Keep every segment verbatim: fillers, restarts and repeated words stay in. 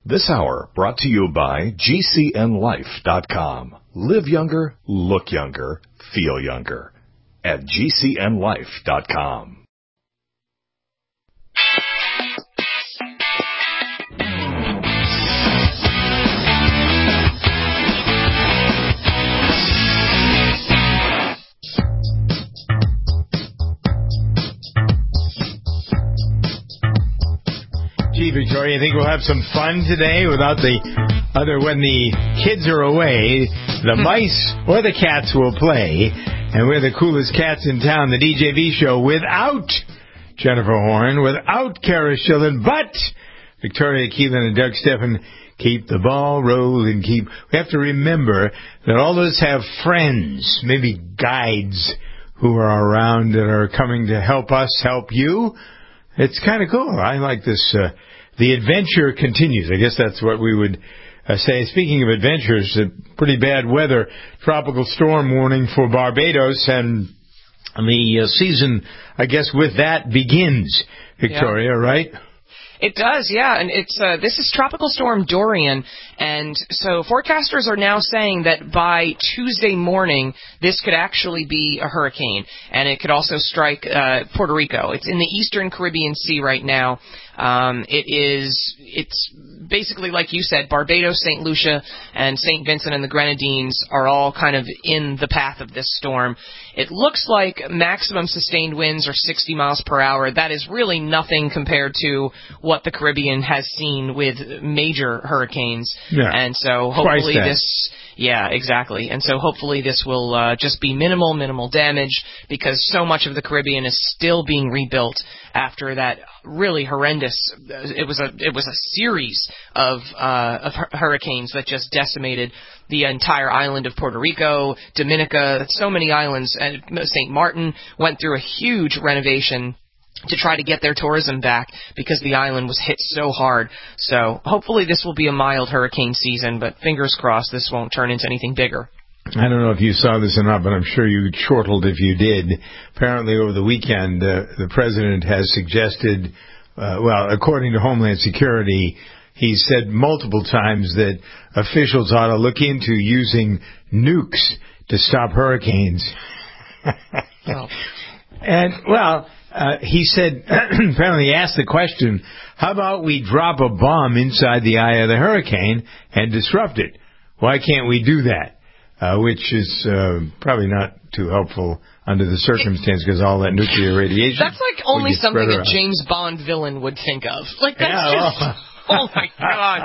This hour brought to you by G C N life dot com. Live younger, look younger, feel younger at G C N life dot com. Gee, Victoria, you think we'll have some fun today without the other, when the kids are away, the mice or the cats will play, and we're the coolest cats in town, the D J V show, without Jennifer Horn, without Kara Schillen, but Victoria Keelan and Doug Steffen keep the ball rolling. Keep. We have to remember that all of us have friends, maybe guides who are around that are coming to help us help you. It's kind of cool. I like this. Uh, the adventure continues. I guess that's what we would uh, say. Speaking of adventures, uh, pretty bad weather. Tropical storm warning for Barbados, and the uh, season, I guess, with that begins. Victoria, yeah. Right? It does, yeah, and it's uh, this is Tropical Storm Dorian, and so forecasters are now saying that by Tuesday morning, this could actually be a hurricane, and it could also strike uh, Puerto Rico. It's in the eastern Caribbean Sea right now. Um, it is, it's basically, like you said, Barbados, Saint Lucia, and Saint Vincent and the Grenadines are all kind of in the path of this storm. It looks like maximum sustained winds are sixty miles per hour. That is really nothing compared to what the Caribbean has seen with major hurricanes. Yeah. And so hopefully this... Yeah, exactly. And so hopefully this will uh, just be minimal, minimal damage, because so much of the Caribbean is still being rebuilt after that really horrendous. It was a it was a series of uh, of hurricanes that just decimated the entire island of Puerto Rico, Dominica, so many islands, and Saint Martin went through a huge renovation to try to get their tourism back because the island was hit so hard. So hopefully this will be a mild hurricane season, but fingers crossed this won't turn into anything bigger. I don't know if you saw this or not, but I'm sure you chortled if you did. Apparently over the weekend, uh, the president has suggested, uh, well, according to Homeland Security, he said multiple times that officials ought to look into using nukes to stop hurricanes. Oh. And, well... Uh, he said, apparently he asked the question, how about we drop a bomb inside the eye of the hurricane and disrupt it? Why can't we do that? Uh, which is uh, probably not too helpful under the circumstance, because all that nuclear radiation... That's like only something a James Bond villain would think of. Like, that's yeah, just... Oh, my God.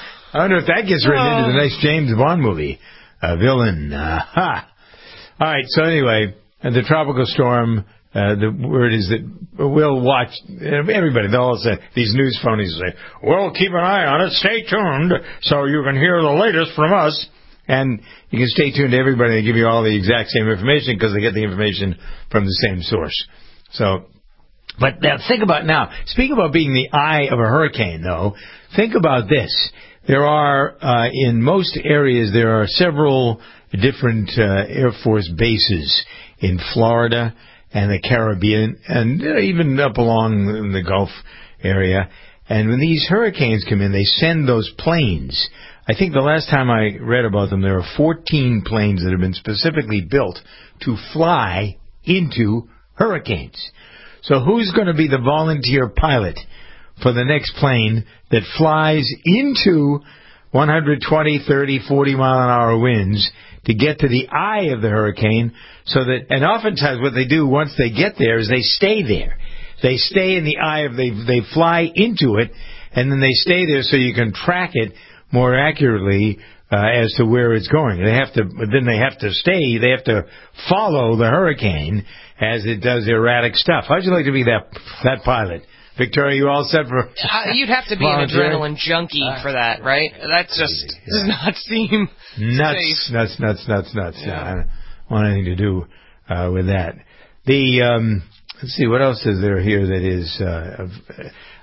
I wonder if that gets written oh. into the next James Bond movie. A villain. Uh, ha. All right, so anyway, the tropical storm... Uh, the word is that we'll watch, everybody, they'll all say, these news phonies will say, well, keep an eye on it, stay tuned, so you can hear the latest from us. And you can stay tuned to everybody. They give you all the exact same information because they get the information from the same source. So, but now think about now, speaking about being the eye of a hurricane, though, think about this. There are, uh, in most areas, there are several different uh, Air Force bases in Florida and the Caribbean, and even up along in the Gulf area. And when these hurricanes come in, they send those planes. I think the last time I read about them, there are fourteen planes that have been specifically built to fly into hurricanes. So who's going to be the volunteer pilot for the next plane that flies into one hundred twenty, thirty, forty mile an hour winds to get to the eye of the hurricane? So that, and oftentimes what they do once they get there is they stay there. They stay in the eye of, they they fly into it, and then they stay there so you can track it more accurately uh, as to where it's going. They have to, but then they have to stay. They have to follow the hurricane as it does erratic stuff. How'd you like to be that that pilot? Victoria, you all set for... Uh, you'd have to be volunteer? An adrenaline junkie uh, for that, right? That just yeah. does not seem nuts, safe. Nuts, nuts, nuts, nuts, yeah. I don't want anything to do uh, with that. The, um, let's see, what else is there here that is... Uh,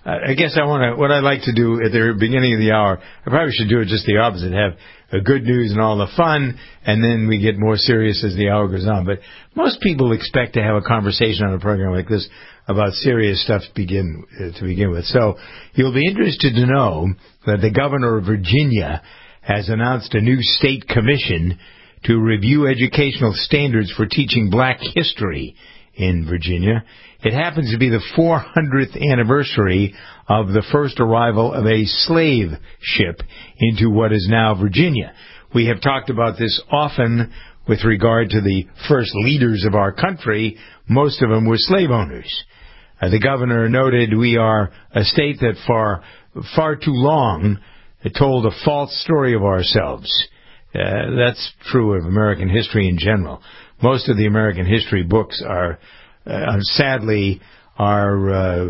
I guess I want to. What I'd like to do at the beginning of the hour, I probably should do it just the opposite. Have a good news and all the fun, and then we get more serious as the hour goes on. But most people expect to have a conversation on a program like this about serious stuff to begin uh, to begin with. So you'll be interested to know that the governor of Virginia has announced a new state commission to review educational standards for teaching black history in Virginia. It happens to be the four hundredth anniversary of the first arrival of a slave ship into what is now Virginia. We have talked about this often with regard to the first leaders of our country. Most of them were slave owners. Uh, the governor noted we are a state that for far too long told a false story of ourselves. Uh, that's true of American history in general. Most of the American history books are, uh, sadly, are uh,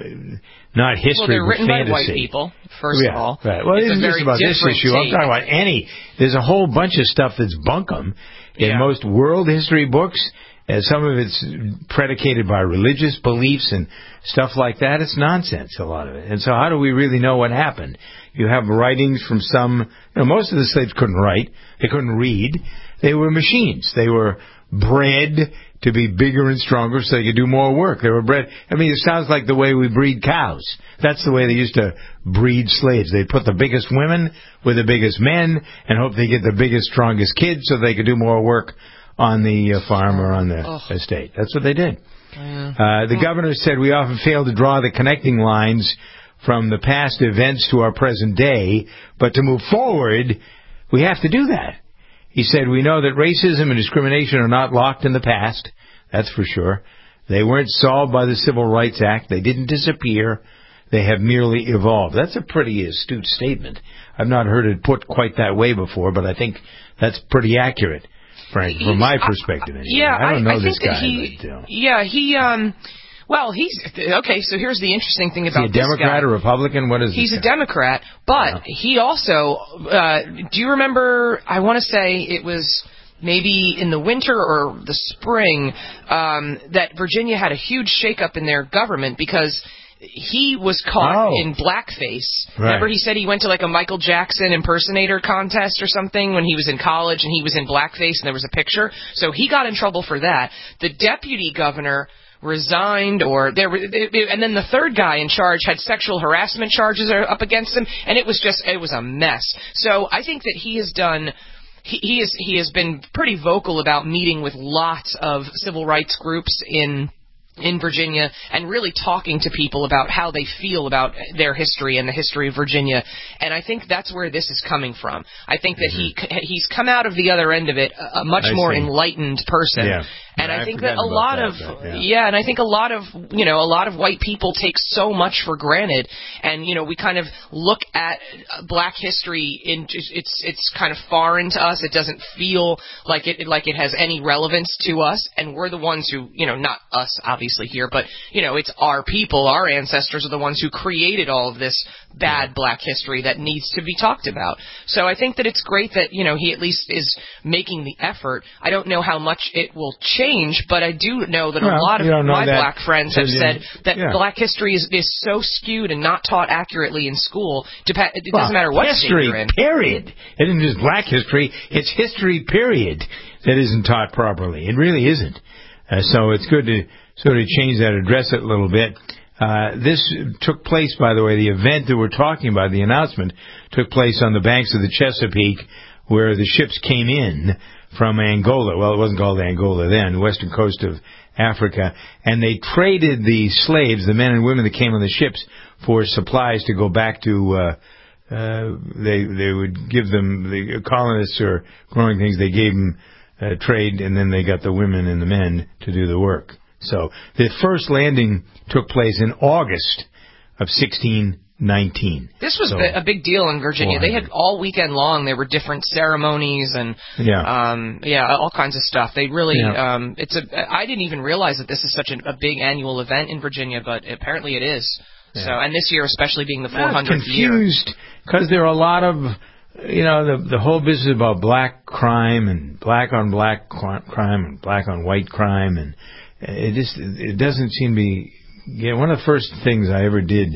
not history, well, they're written fantasy. by white people, first yeah, of all. Right. Well, it's it isn't just about this issue. Take. I'm talking about any. There's a whole bunch of stuff that's bunkum in yeah. most world history books. And some of it's predicated by religious beliefs and stuff like that. It's nonsense, a lot of it. And so how do we really know what happened? You have writings from some, you know, most of the slaves couldn't write. They couldn't read. They were machines. They were bred to be bigger and stronger so they could do more work. They were bred, I mean, it sounds like the way we breed cows. That's the way they used to breed slaves. They'd put the biggest women with the biggest men and hope they get the biggest, strongest kids so they could do more work on the uh, farm or on the oh. estate. That's what they did. Yeah. Uh, the governor said we often fail to draw the connecting lines from the past events to our present day, but to move forward, we have to do that. He said we know that racism and discrimination are not locked in the past. That's for sure. They weren't solved by the Civil Rights Act. They didn't disappear. They have merely evolved. That's a pretty astute statement. I've not heard it put quite that way before, but I think that's pretty accurate. Frank, from my perspective, anyway. Yeah, I don't know I, I this think guy. That he, but, uh, yeah, he, um, well, he's, okay, so here's the interesting thing about this guy. Is he a Democrat or Republican? What is He's this a guy? Democrat, but yeah. he also, uh, do you remember, I want to say it was maybe in the winter or the spring, um, that Virginia had a huge shakeup in their government because he was caught oh. in blackface. Right. Remember he said he went to like a Michael Jackson impersonator contest or something when he was in college and he was in blackface and there was a picture. So he got in trouble for that. The deputy governor resigned or there and then the third guy in charge had sexual harassment charges up against him and it was just it was a mess. So I think that he has done he, he is he has been pretty vocal about meeting with lots of civil rights groups in in Virginia and really talking to people about how they feel about their history and the history of Virginia. And I think that's where this is coming from. I think that mm-hmm. he he's come out of the other end of it a, a much I more see. enlightened person. Yeah. And I I think that a lot that, of but, yeah. yeah, and I think a lot of you know a lot of white people take so much for granted, and you know we kind of look at Black history in it's it's kind of foreign to us. It doesn't feel like it like it has any relevance to us, and we're the ones who you know not us obviously here, but you know it's our people, our ancestors are the ones who created all of this bad yeah. Black history that needs to be talked about. So I think that it's great that you know he at least is making the effort. I don't know how much it will change. Change, but I do know that well, a lot of my that. Black friends have said that yeah. Black history is, is so skewed and not taught accurately in school. It well, doesn't matter what history, state you're in. Period. It isn't just Black history. It's history, period, that isn't taught properly. It really isn't. Uh, so it's good to sort of change that, address it a little bit. Uh, this took place, by the way, the event that we're talking about, the announcement, took place on the banks of the Chesapeake where the ships came in from Angola. Well, it wasn't called Angola then, the western coast of Africa. And they traded the slaves, the men and women that came on the ships, for supplies to go back to, uh, uh, they, they would give them, the colonists or growing things, they gave them uh, trade, and then they got the women and the men to do the work. So the first landing took place in August of sixteen nineteen. This was so, a big deal in Virginia. They had all weekend long. There were different ceremonies and yeah, um, yeah, all kinds of stuff. They really, yeah. um, it's a. I didn't even realize that this is such a, a big annual event in Virginia, but apparently it is. Yeah. So, and this year especially being the four hundredth year. I'm confused because there are a lot of, you know, the the whole business about black crime and black on black crime and black on white crime, and it just it doesn't seem to be. Yeah, one of the first things I ever did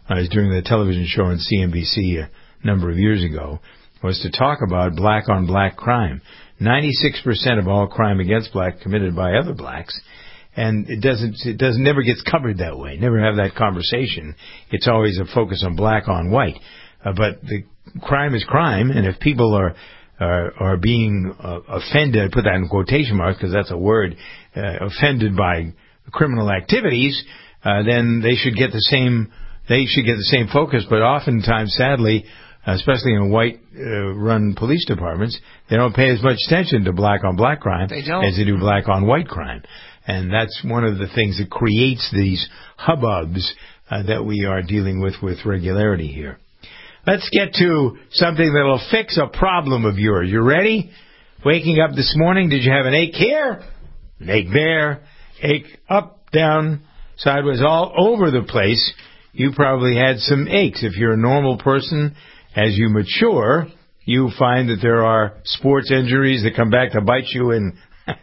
I was doing the television show on C N B C a number of years ago, was to talk about black-on-black crime. ninety-six percent of all crime against black committed by other blacks, and it doesn't, it doesn't, never gets covered that way. Never have that conversation. It's always a focus on black on white. Uh, but the crime is crime, and if people are are, are being uh, offended, I put that in quotation marks because that's a word, uh, offended by criminal activities, uh, then they should get the same. They should get the same focus. But oftentimes, sadly, especially in white-run uh, police departments, they don't pay as much attention to black-on-black crime they don't. as they do black-on-white crime. And that's one of the things that creates these hubbubs uh, that we are dealing with with regularity here. Let's get to something that will fix a problem of yours. You ready? Waking up this morning, did you have an ache here? An ache there? Ache up, down, sideways, all over the place. You probably had some aches. If you're a normal person, as you mature, you find that there are sports injuries that come back to bite you in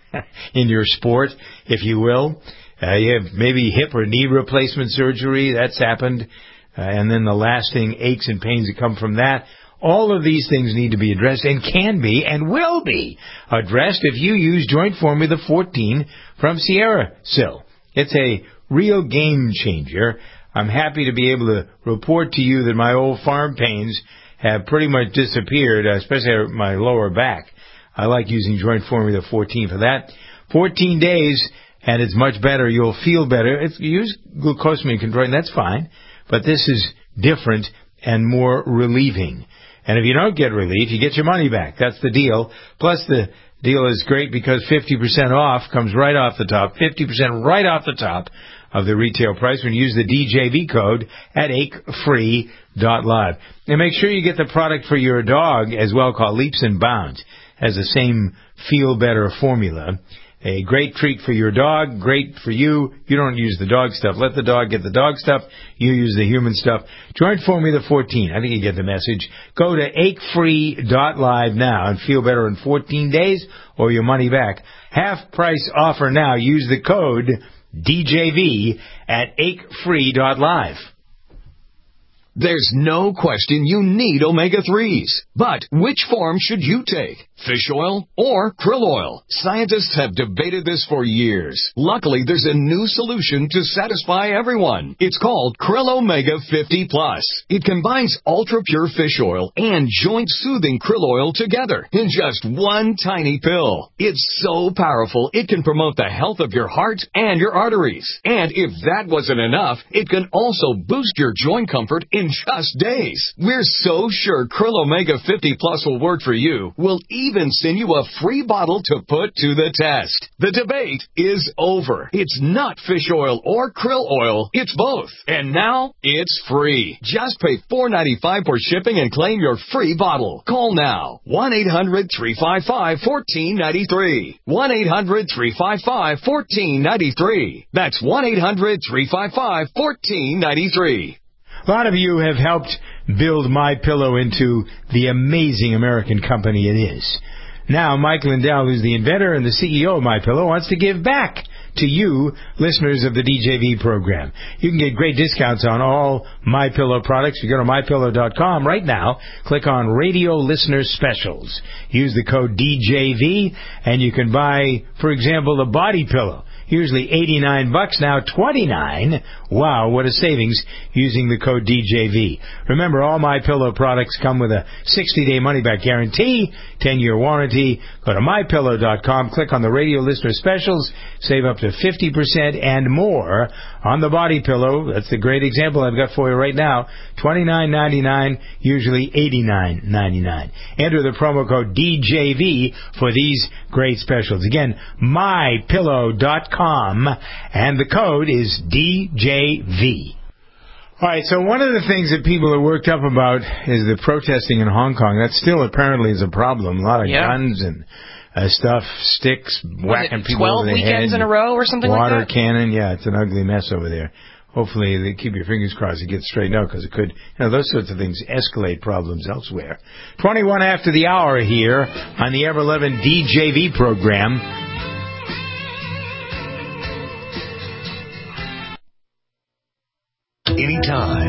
in your sport, if you will. Uh, you have maybe hip or knee replacement surgery. That's happened. Uh, and then the lasting aches and pains that come from that. All of these things need to be addressed and can be and will be addressed if you use Joint Formula fourteen from Sierra Sil. It's a real game changer. I'm happy to be able to report to you that my old farm pains have pretty much disappeared, especially my lower back. I like using Joint Formula fourteen for that. fourteen days, and it's much better. You'll feel better. If you use glucosamine control, and that's fine. But this is different and more relieving. And if you don't get relief, you get your money back. That's the deal. Plus, the deal is great because fifty percent off comes right off the top, fifty percent right off the top of the retail price when you use the D J V code at ache free dot live. And make sure you get the product for your dog as well, called Leaps and Bounds. Has the same feel-better formula. A great treat for your dog, great for you. You don't use the dog stuff. Let the dog get the dog stuff. You use the human stuff. Joint Formula fourteen. I think you get the message. Go to ache free dot live now and feel better in fourteen days or your money back. Half price offer now. Use the code D J V at ache free dot live. There's no question you need omega threes. But which form should you take? Fish oil or krill oil? Scientists have debated this for years. Luckily, there's a new solution to satisfy everyone. It's called Krill Omega fifty plus. It combines ultra-pure fish oil and joint-soothing krill oil together in just one tiny pill. It's so powerful, it can promote the health of your heart and your arteries. And if that wasn't enough, it can also boost your joint comfort in just days. We're so sure Krill Omega fifty plus will work for you. We'll even send you a free bottle to put to the test. The debate is over. It's not fish oil or krill oil. It's both. And now it's free. Just pay four dollars and ninety-five cents for shipping and claim your free bottle. Call now. one eight hundred three five five one four nine three. one eight hundred three five five one four nine three. That's one eight hundred three five five one four nine three. A lot of you have helped build MyPillow into the amazing American company it is. Now, Mike Lindell, who's the inventor and the C E O of MyPillow, wants to give back to you, listeners of the D J V program. You can get great discounts on all MyPillow products. You go to my pillow dot com right now, click on Radio Listener Specials. Use the code D J V, and you can buy, for example, a body pillow. Usually eighty-nine bucks, now twenty-nine. Wow, what a savings using the code D J V. Remember, all MyPillow products come with a sixty-day money-back guarantee, ten-year warranty. Go to my pillow dot com, click on the Radio Listener Specials, save up to fifty percent and more on the body pillow. That's the great example I've got for you right now. twenty-nine ninety-nine, usually eighty-nine ninety-nine. Enter the promo code D J V for these great specials. Again, my pillow dot com, and the code is D J V. All right, so one of the things that people are worked up about is the protesting in Hong Kong. That still apparently is a problem. A lot of yeah. guns and uh, stuff, sticks, whacking people over the head. twelve weekends in a row or something like that? Water cannon. Yeah, it's an ugly mess over there. Hopefully, they keep your fingers crossed it gets straightened out, because it could, you know, those sorts of things escalate problems elsewhere. twenty-one after the hour here on the ever loving D J V program. Anytime, any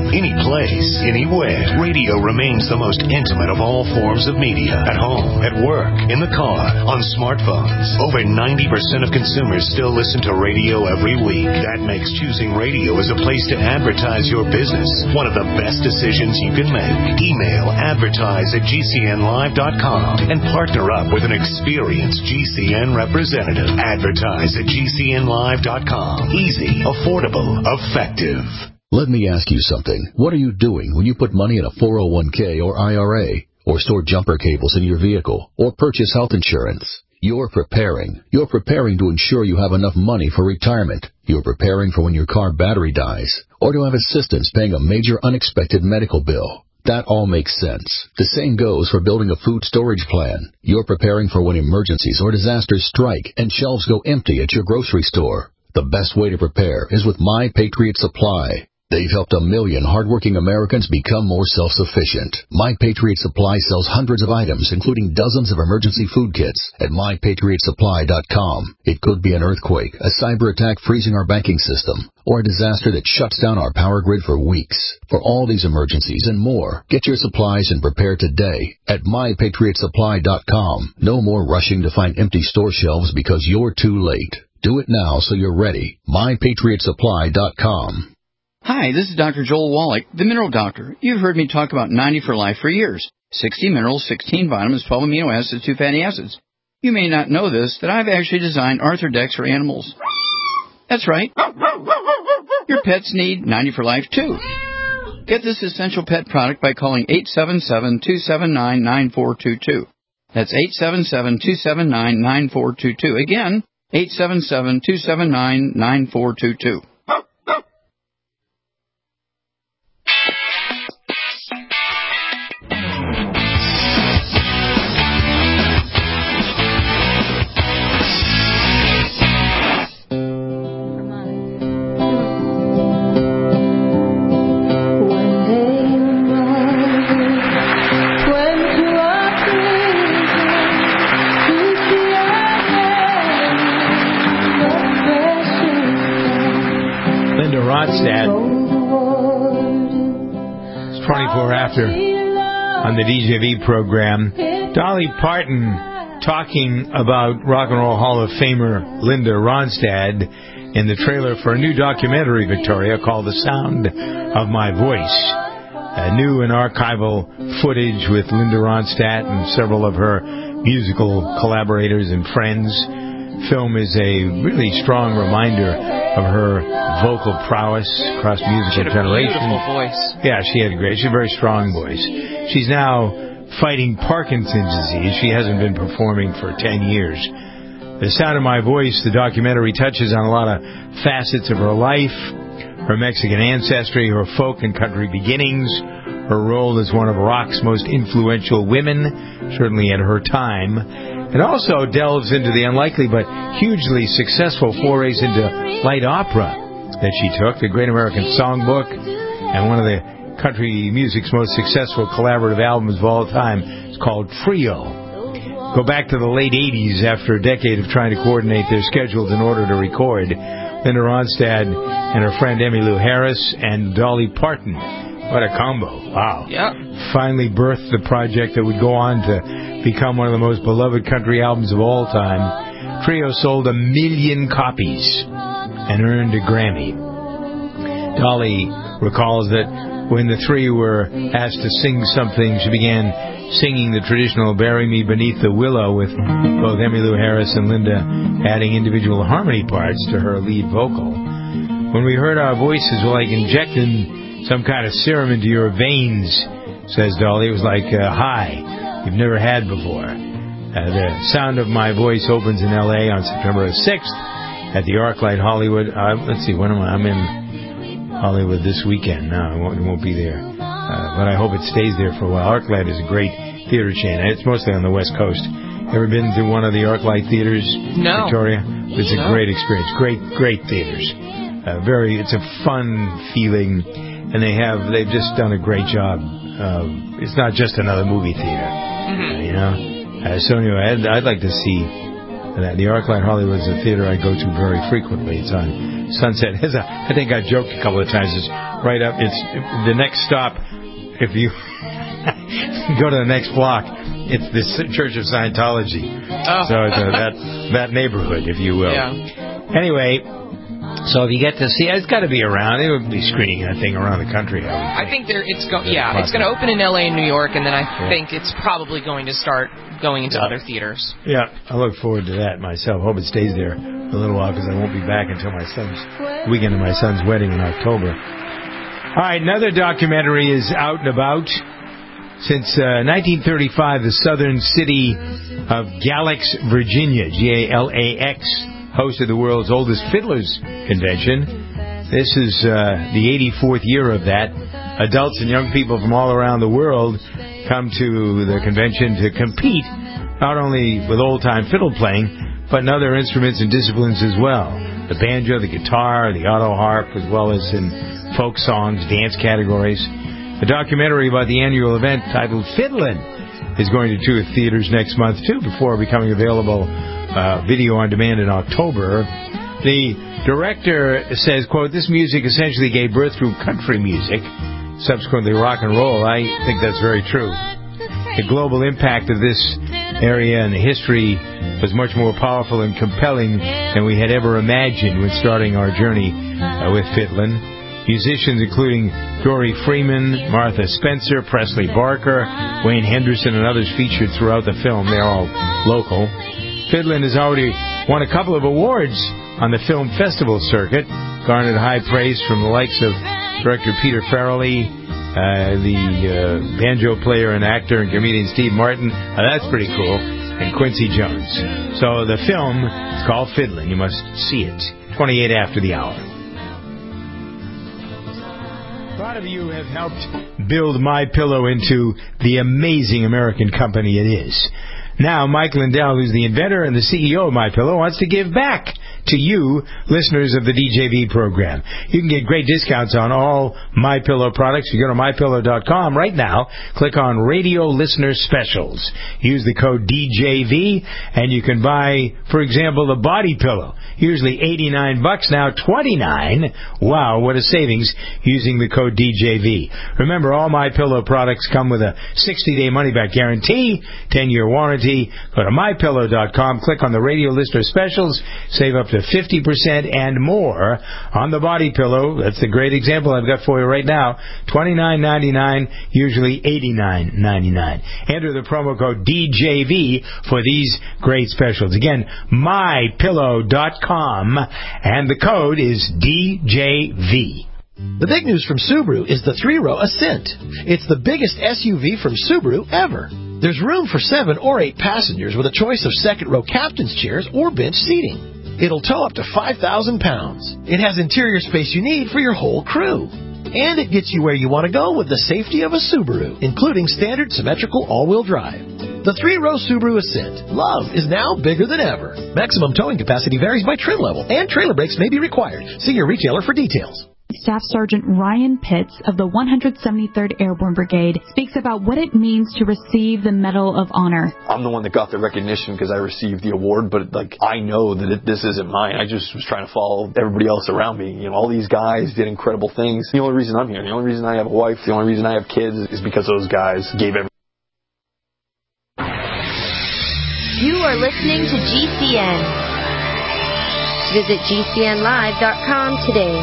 place, anywhere. Radio remains the most intimate of all forms of media. At home, at work, in the car, on smartphones. Over ninety percent of consumers still listen to radio every week. That makes choosing radio as a place to advertise your business one of the best decisions you can make. Email advertise at G C N live dot com and partner up with an experienced G C N representative. Advertise at G C N live dot com. Easy, affordable, effective. Let me ask you something. What are you doing when you put money in a four oh one k or I R A, or store jumper cables in your vehicle, or purchase health insurance? You're preparing. You're preparing to ensure you have enough money for retirement. You're preparing for when your car battery dies, or to have assistance paying a major unexpected medical bill. That all makes sense. The same goes for building a food storage plan. You're preparing for when emergencies or disasters strike and shelves go empty at your grocery store. The best way to prepare is with My Patriot Supply. They've helped a million hardworking Americans become more self-sufficient. My Patriot Supply sells hundreds of items, including dozens of emergency food kits, at my patriot supply dot com. It could be an earthquake, a cyber attack freezing our banking system, or a disaster that shuts down our power grid for weeks. For all these emergencies and more, get your supplies and prepare today at my patriot supply dot com. No more rushing to find empty store shelves because you're too late. Do it now so you're ready. my patriot supply dot com. Hi, this is Doctor Joel Wallach, the Mineral Doctor. You've heard me talk about ninety for Life for years. sixty minerals, sixteen vitamins, twelve amino acids, two fatty acids. You may not know this, that I've actually designed Arthrodex for animals. That's right. Your pets need ninety for Life, too. Get this essential pet product by calling eight seven seven, two seven nine, nine four two two. That's eight seven seven, two seven nine, nine four two two. Again, eight seven seven, two seven nine, nine four two two. twenty-four after on the D J V program. Dolly Parton talking about Rock and Roll Hall of Famer Linda Ronstadt in the trailer for a new documentary, Victoria, called The Sound of My Voice. Uh, new and archival footage with Linda Ronstadt and several of her musical collaborators and friends. Film is a really strong reminder of her vocal prowess across musical generations. Beautiful voice. Yeah, she had a great, she's a very strong voice. She's now fighting Parkinson's disease. She hasn't been performing for ten years. The Sound of My Voice, the documentary, touches on a lot of facets of her life, her Mexican ancestry, her folk and country beginnings, her role as one of rock's most influential women, certainly at her time. It also delves into the unlikely but hugely successful forays into light opera that she took, the Great American Songbook, and one of the country music's most successful collaborative albums of all time. It's called Trio. Go back to the late eighties after a decade of trying to coordinate their schedules in order to record. Linda Ronstadt and her friend Emmylou Harris and Dolly Parton. What a combo. Wow. Yep. Finally birthed the project that would go on to become one of the most beloved country albums of all time. Trio sold a million copies and earned a Grammy. Dolly recalls that when the three were asked to sing something, she began singing the traditional Bury Me Beneath the Willow, with both Emmylou Harris and Linda adding individual harmony parts to her lead vocal. When we heard our voices were like injecting some kind of serum into your veins, says Dolly. It was like a high you've never had before. Uh, the Sound of My Voice opens in L A on September sixth at the ArcLight Hollywood. Uh, let's see, when am I? I'm in Hollywood this weekend. No, I won't, won't be there. Uh, but I hope it stays there for a while. ArcLight is a great theater chain. It's mostly on the West Coast. Ever been to one of the ArcLight theaters, no. Victoria? It's a no. great experience. Great, great theaters. Uh, very, it's a fun feeling, and they have, they've just done a great job. Uh, it's not just another movie theater, mm-hmm. uh, you know. Uh, so anyway, I'd, I'd like to see that. The ArcLight Hollywood is a theater I go to very frequently. It's on Sunset. As a, I think I joked a couple of times. It's right up. It's the next stop. If you go to the next block, it's the Church of Scientology. Oh. So it's uh, that that neighborhood, if you will. Yeah. Anyway, so if you get to see, it's got to be around. They would be screening that thing around the country. I, I think there, it's go, yeah, it's going to open in L A and New York, and then I yeah. think it's probably going to start going into yeah. other theaters. Yeah, I look forward to that myself. Hope it stays there a little while because I won't be back until my son's weekend of my son's wedding in October. All right, another documentary is out and about. Since uh, nineteen thirty-five, the southern city of Galax, Virginia, G A L A X, hosted the world's oldest fiddlers convention. This is uh, the eighty-fourth year of that. Adults and young people from all around the world come to the convention to compete, not only with old-time fiddle playing, but in other instruments and disciplines as well. The banjo, the guitar, the auto harp, as well as in folk songs, dance categories. A documentary about the annual event titled Fiddlin' is going to tour theaters next month, too, before becoming available uh, video on demand in October. The director says, quote, this music essentially gave birth to country music, subsequently rock and roll. I think that's very true. The global impact of this area and the history was much more powerful and compelling than we had ever imagined when starting our journey uh, with Fiddlin'. Musicians including Dory Freeman, Martha Spencer, Presley Barker, Wayne Henderson, and others featured throughout the film. They're all local. Fiddlin' has already won a couple of awards on the film festival circuit, garnered high praise from the likes of director Peter Farrelly, uh, the uh, banjo player and actor and comedian Steve Martin. Uh, that's pretty cool. And Quincy Jones. So the film is called Fiddlin'. You must see it. twenty-eight after the hour. A lot of you have helped build MyPillow into the amazing American company it is. Now, Mike Lindell, who's the inventor and the C E O of MyPillow, wants to give back to you, listeners of the D J V program. You can get great discounts on all MyPillow products. You go to my pillow dot com right now, click on Radio Listener Specials. Use the code D J V, and you can buy, for example, the body pillow. Usually eighty-nine bucks, now twenty-nine. Wow, what a savings using the code D J V. Remember, all MyPillow products come with a sixty-day money-back guarantee, ten-year warranty. Go to my pillow dot com, click on the Radio Listener Specials, save up to fifty percent and more on the body pillow. That's the great example I've got for you right now. twenty-nine ninety-nine, usually eighty-nine ninety-nine. Enter the promo code D J V for these great specials. Again, my pillow dot com, and the code is D J V. The big news from Subaru is the three-row Ascent. It's the biggest S U V from Subaru ever. There's room for seven or eight passengers with a choice of second-row captain's chairs or bench seating. It'll tow up to five thousand pounds. It has interior space you need for your whole crew. And it gets you where you want to go with the safety of a Subaru, including standard symmetrical all-wheel drive. The three-row Subaru Ascent. Love is now bigger than ever. Maximum towing capacity varies by trim level, and trailer brakes may be required. See your retailer for details. Staff Sergeant Ryan Pitts of the one hundred seventy-third Airborne Brigade speaks about what it means to receive the Medal of Honor. I'm the one that got the recognition because I received the award, but like I know that it, this isn't mine. I just was trying to follow everybody else around me. You know, all these guys did incredible things. The only reason I'm here, the only reason I have a wife, the only reason I have kids is because those guys gave everything. You are listening to G C N. Visit G C N live dot com today.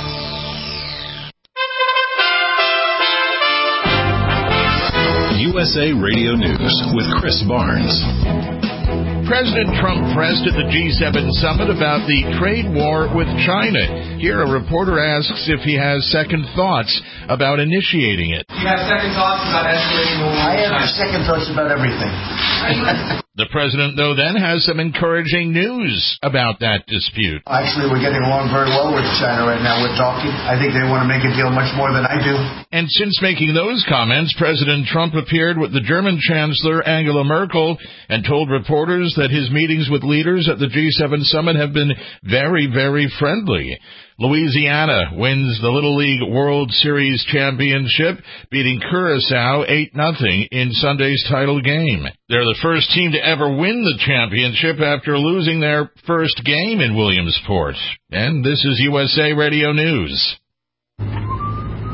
U S A Radio News with Chris Barnes. President Trump pressed at the G seven summit about the trade war with China. Here, a reporter asks if he has second thoughts about initiating it. You have second thoughts about escalating the war? I have second thoughts about everything. The president, though, then has some encouraging news about that dispute. Actually, we're getting along very well with China right now. We're talking. I think they want to make a deal much more than I do. And since making those comments, President Trump appeared with the German Chancellor Angela Merkel and told reporters that his meetings with leaders at the G seven summit have been very, very friendly. Louisiana wins the Little League World Series championship, beating Curaçao eight nothing in Sunday's title game. They're the first team to ever win the championship after losing their first game in Williamsport. And this is U S A Radio News.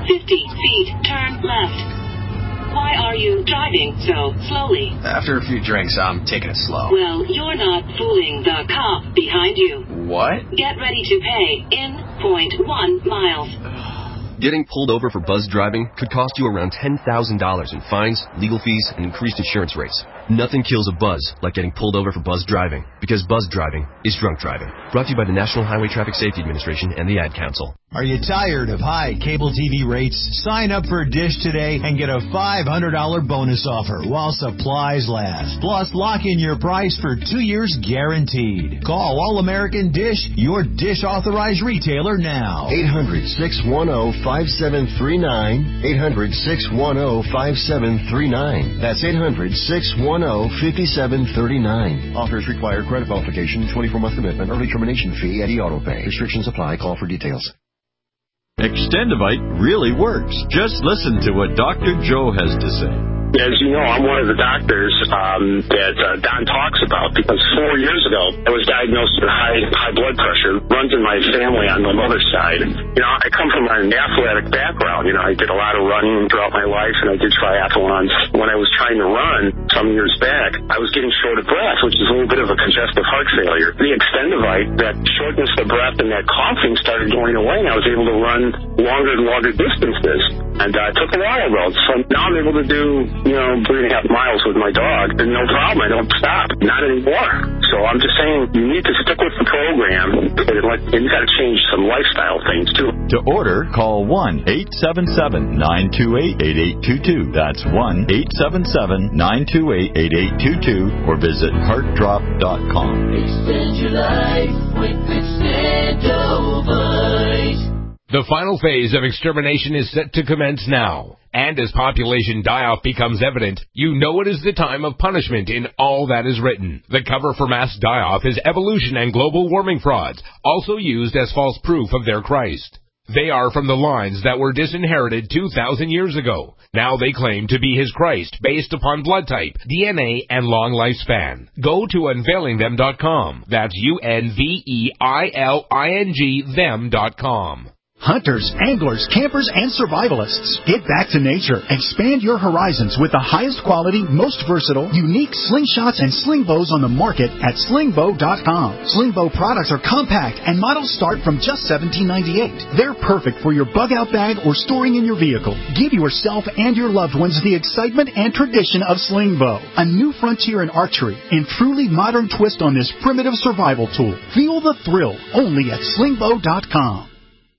fifty feet, turn left. Why are you driving so slowly? After a few drinks, I'm taking it slow. Well, you're not fooling the cop behind you. What? Get ready to pay in point one miles. Getting pulled over for buzz driving could cost you around ten thousand dollars in fines, legal fees, and increased insurance rates. Nothing kills a buzz like getting pulled over for buzz driving, because buzz driving is drunk driving. Brought to you by the National Highway Traffic Safety Administration and the Ad Council. Are you tired of high cable T V rates? Sign up for Dish today and get a five hundred dollars bonus offer while supplies last. Plus, lock in your price for two years guaranteed. Call All American Dish, your Dish authorized retailer now. eight hundred, six one zero, five seven three nine. eight hundred, six one zero, five seven three nine. That's eight hundred, six one zero, five seven three nine. Offers require credit qualification, twenty-four month commitment, early termination fee, and e-auto-pay. Restrictions apply. Call for details. Extendivite really works. Just listen to what Doctor Joe has to say. As you know, I'm one of the doctors um, that uh, Don talks about, because four years ago I was diagnosed with high high blood pressure. Runs in my family on my mother's side. You know, I come from an athletic background. You know, I did a lot of running throughout my life, and I did triathlons. When I was trying to run some years back, I was getting short of breath, which is a little bit of a congestive heart failure. The Extendivite, that shortness of breath and that coughing started going away, and I was able to run longer and longer distances. And uh, I took a while though, so now I'm able to do, you know, three and a half miles with my dog, and no problem. I don't stop. Not anymore. So I'm just saying, you need to stick with the program, and, like, and you got to change some lifestyle things too. To order, call one eight seven seven, nine two eight, eight eight two two. That's one eight seven seven, nine two eight, eight eight two two, or visit heart drop dot com. Extend your life with Extendivite. The final phase of extermination is set to commence now. And as population die-off becomes evident, you know it is the time of punishment in all that is written. The cover for mass die-off is evolution and global warming frauds, also used as false proof of their Christ. They are from the lines that were disinherited two thousand years ago. Now they claim to be his Christ based upon blood type, D N A, and long lifespan. Go to unveiling them dot com. That's U N V E I L I N G them dot com. Hunters, anglers, campers, and survivalists. Get back to nature. Expand your horizons with the highest quality, most versatile, unique slingshots and sling bows on the market at sling bow dot com. Sling bow products are compact and models start from just seventeen ninety-eight. They're perfect for your bug out bag or storing in your vehicle. Give yourself and your loved ones the excitement and tradition of sling bow. A new frontier in archery and truly modern twist on this primitive survival tool. Feel the thrill only at sling bow dot com.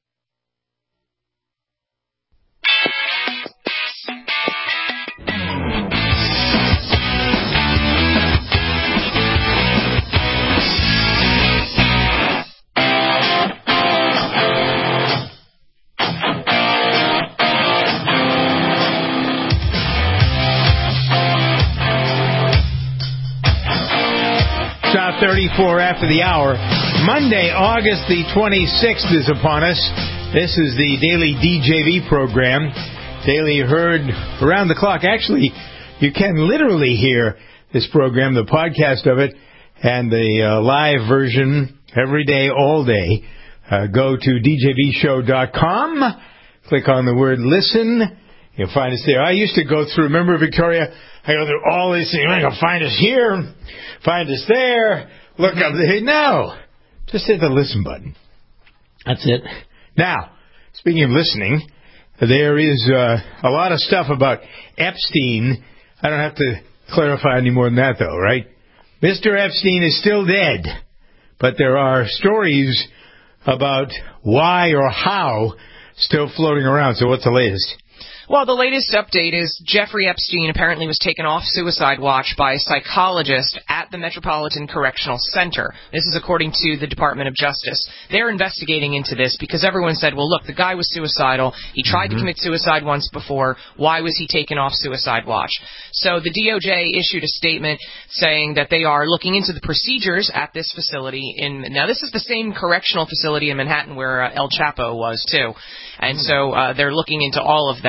thirty-four after the hour. Monday, August the twenty-sixth is upon us. This is the Daily D J V program. Daily heard around the clock. Actually, you can literally hear this program, the podcast of it, and the uh, live version every day, all day. Uh, go to D J V show dot com. Click on the word listen. You'll find us there. I used to go through, remember, Victoria? I go through all these things. You'll find us here, find us there, look up there. No, just hit the listen button. That's it. Now, speaking of listening, there is uh, a lot of stuff about Epstein. I don't have to clarify any more than that, though, right? Mister Epstein is still dead, but there are stories about why or how still floating around. So what's the latest? Well, the latest update is Jeffrey Epstein apparently was taken off suicide watch by a psychologist at the Metropolitan Correctional Center. This is according to the Department of Justice. They're investigating into this because everyone said, well, look, the guy was suicidal. He tried mm-hmm. to commit suicide once before. Why was he taken off suicide watch? So the D O J issued a statement saying that they are looking into the procedures at this facility. In Now, this is the same correctional facility in Manhattan where uh, El Chapo was, too. And so uh, they're looking into all of that.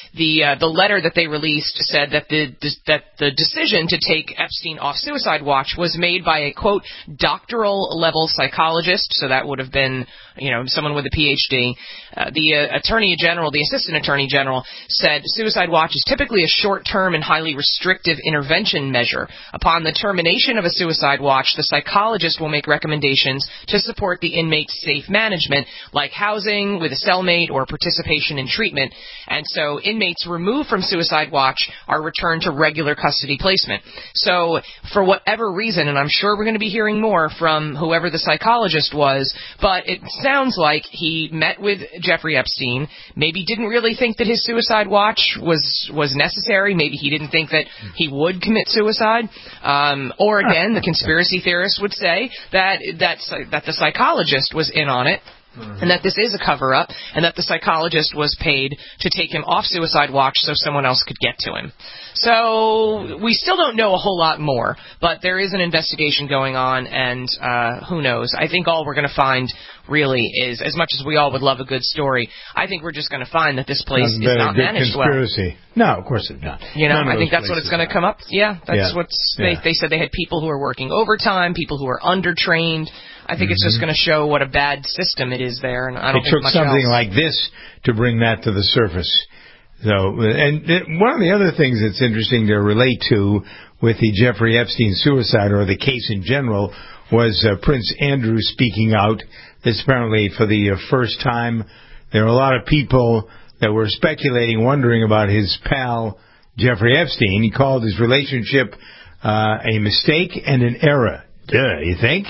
the uh, the letter that they released said that the that the decision to take Epstein off suicide watch was made by a, quote, doctoral level psychologist. So that would have been, you know, someone with a P H D. Uh, the uh, attorney general, the assistant attorney general, said suicide watch is typically a short-term and highly restrictive intervention measure. Upon the termination of a suicide watch, the psychologist will make recommendations to support the inmate's safe management, like housing with a cellmate or participation in treatment. And so inmates removed from suicide watch are returned to regular custody placement. So for whatever reason, and I'm sure we're going to be hearing more from whoever the psychologist was, but it sounds like he met with Jeffrey Epstein, maybe didn't really think that his suicide watch was was necessary, maybe he didn't think that he would commit suicide, um, or again, the conspiracy theorists would say that, that, that the psychologist was in on it, and that this is a cover-up, and that the psychologist was paid to take him off suicide watch so someone else could get to him. So we still don't know a whole lot more, but there is an investigation going on, and uh, who knows. I think all we're going to find really is, as much as we all would love a good story, I think we're just going to find that this place is not managed conspiracy. well. No, of course it's not. You know, None I think that's what it's going to come up. Yeah, that's yeah. what's. Yeah. They, they said they had people who are working overtime, people who are undertrained. I think mm-hmm. it's just going to show what a bad system it is there, and I don't it think took much something else. like this to bring that to the surface. So, and it, one of the other things that's interesting to relate to with the Jeffrey Epstein suicide, or the case in general, was uh, Prince Andrew speaking out. This apparently for the uh, first time. There are a lot of people that were speculating, wondering about his pal Jeffrey Epstein. He called his relationship uh, a mistake and an error. Duh, you think?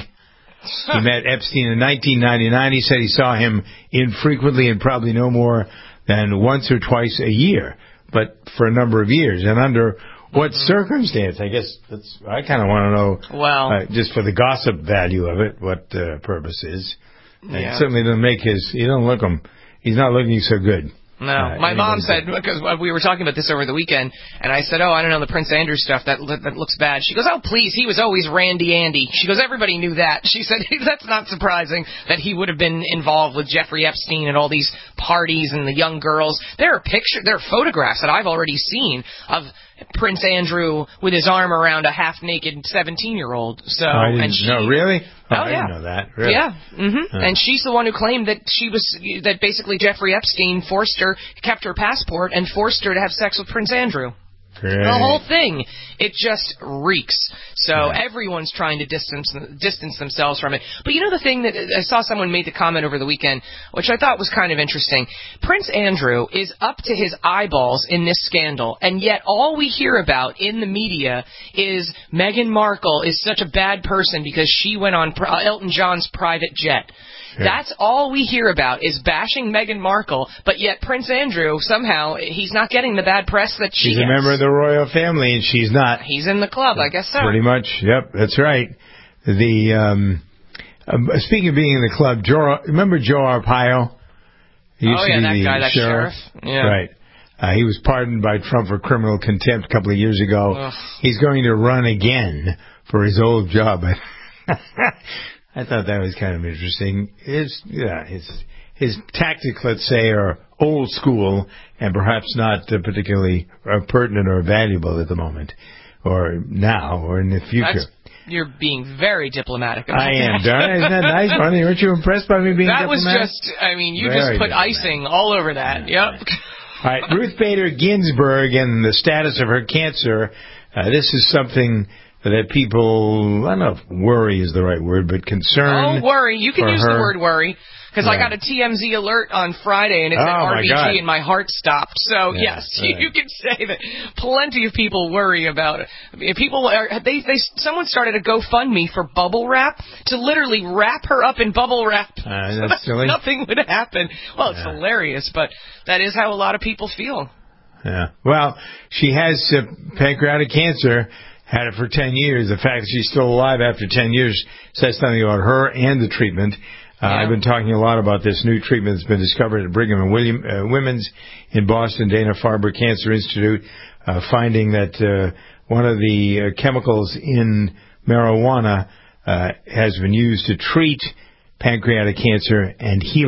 He met Epstein in nineteen ninety-nine. He said he saw him infrequently and probably no more than once or twice a year, but for a number of years. And under what mm-hmm. circumstance? I guess that's. I kind of want to know. Well, uh, just for the gossip value of it, what uh, purpose is? And yeah. it certainly doesn't make his. You don't look him. He's not looking so good. No, uh, my mom said, because we were talking about this over the weekend, and I said, oh, I don't know, the Prince Andrew stuff, that that looks bad. She goes, oh, please, he was always Randy Andy. She goes, everybody knew that. She said, that's not surprising that he would have been involved with Jeffrey Epstein and all these parties and the young girls. There are pictures, there are photographs that I've already seen of Prince Andrew with his arm around a half-naked seventeen-year-old. So, oh, I didn't and she, know, really? Oh, oh I yeah. didn't know that. Really? Yeah. Mm-hmm. Huh. And she's the one who claimed that she was that basically Jeffrey Epstein forced her, kept her passport, and forced her to have sex with Prince Andrew. Great. The whole thing, it just reeks. So yeah. everyone's trying to distance distance themselves from it. But you know the thing that I saw someone made the comment over the weekend, which I thought was kind of interesting. Prince Andrew is up to his eyeballs in this scandal, and yet all we hear about in the media is Meghan Markle is such a bad person because she went on Elton John's private jet. Yeah. That's all we hear about is bashing Meghan Markle, but yet Prince Andrew, somehow, he's not getting the bad press that she He's gets. a member of the royal family, and she's not. He's in the club, I guess so. Pretty much, yep, that's right. The um, uh, speaking of being in the club, Joe, remember Joe Arpaio? He used oh, to yeah, be that the guy, that sheriff. sheriff. Yeah. Right. Uh, he was pardoned by Trump for criminal contempt a couple of years ago. Ugh. He's going to run again for his old job. I thought that was kind of interesting. His, yeah, his his tactics, let's say, are old school and perhaps not uh, particularly uh, pertinent or valuable at the moment, or now, or in the future. That's, you're being very diplomatic about I am, that. darn. Isn't that nice, Ronnie? Weren't you impressed by me being that diplomatic? That was just, I mean, you very just put diplomatic. icing all over that. Yep. All right, Ruth Bader Ginsburg and the status of her cancer. Uh, this is something that people, I don't know if worry is the right word, but concern. Oh, worry. You can use her. the word worry. Because yeah. I got a T M Z alert on Friday, and it said oh, R B G, God. and my heart stopped. So, yeah, yes, right. you can say that plenty of people worry about it. People are, they, they, someone started a GoFundMe for bubble wrap to literally wrap her up in bubble wrap uh, so that's that silly. nothing would happen. Well, it's yeah. hilarious, but that is how a lot of people feel. Yeah. Well, she has uh, pancreatic cancer. Had it for ten years. The fact that she's still alive after ten years says something about her and the treatment. Uh, yeah. I've been talking a lot about this new treatment that's been discovered at Brigham and William uh, Women's in Boston, Dana-Farber Cancer Institute, uh, finding that uh, one of the uh, chemicals in marijuana uh, has been used to treat pancreatic cancer and heal it.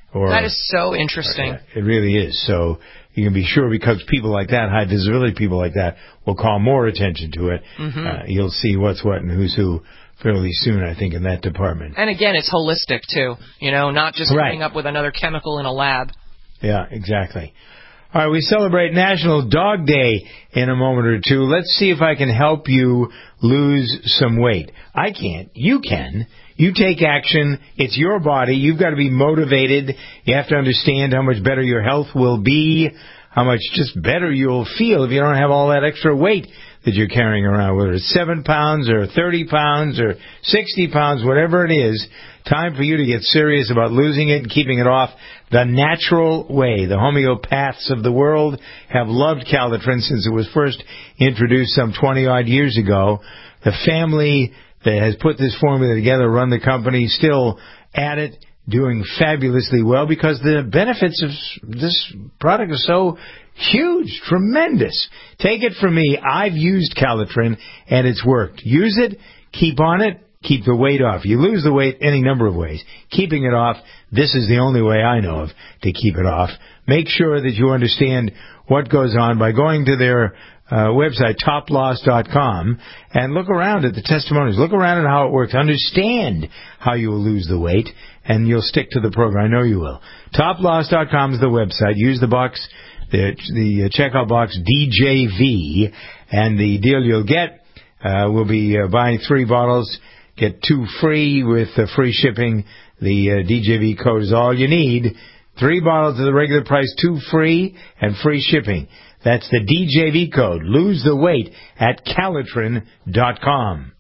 Or, that is so interesting. Uh, it really is. So you can be sure, because people like that, high visibility people like that, will call more attention to it. Mm-hmm. Uh, you'll see what's what and who's who fairly soon, I think, in that department. And again, it's holistic, too. You know, not just right. coming up with another chemical in a lab. Yeah, exactly. All right, we celebrate National Dog Day in a moment or two. Let's see if I can help you lose some weight. I can't. You can. You take action. It's your body. You've got to be motivated. You have to understand how much better your health will be, how much just better you'll feel if you don't have all that extra weight that you're carrying around, whether it's seven pounds or thirty pounds or sixty pounds, whatever it is. Time for you to get serious about losing it and keeping it off the natural way. The homeopaths of the world have loved Calitrin since it was first introduced some twenty-odd years ago. The family that has put this formula together, run the company, still at it, doing fabulously well, because the benefits of this product are so huge, tremendous. Take it from me. I've used Calitrin, and it's worked. Use it, keep on it, keep the weight off. You lose the weight any number of ways. Keeping it off, this is the only way I know of to keep it off. Make sure that you understand what goes on by going to their uh, website, top loss dot com, and look around at the testimonies. Look around at how it works. Understand how you will lose the weight, and you'll stick to the program. I know you will. top loss dot com is the website. Use the box, the, the checkout box D J V, and the deal you'll get uh, will be uh, buying three bottles, get two free with uh, free shipping. The uh, D J V code is all you need. Three bottles at the regular price, two free, and free shipping. That's the D J V code. Lose the weight at Calitrin dot com.